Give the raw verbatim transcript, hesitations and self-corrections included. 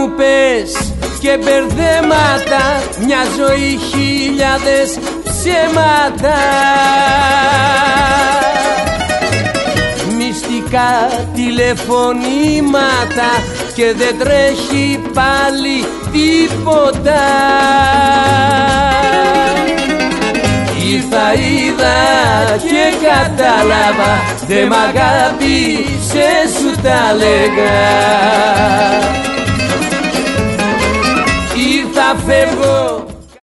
μου πες και μπερδέματα, μια ζωή χιλιάδες ψέματα. Μυστικά τηλεφωνήματα και δεν τρέχει πάλι τίποτα. Ήρθα, είδα και κατάλαβα, δε μ' αγάπησες, σου τα λέγα. Ήρθα, φεύγω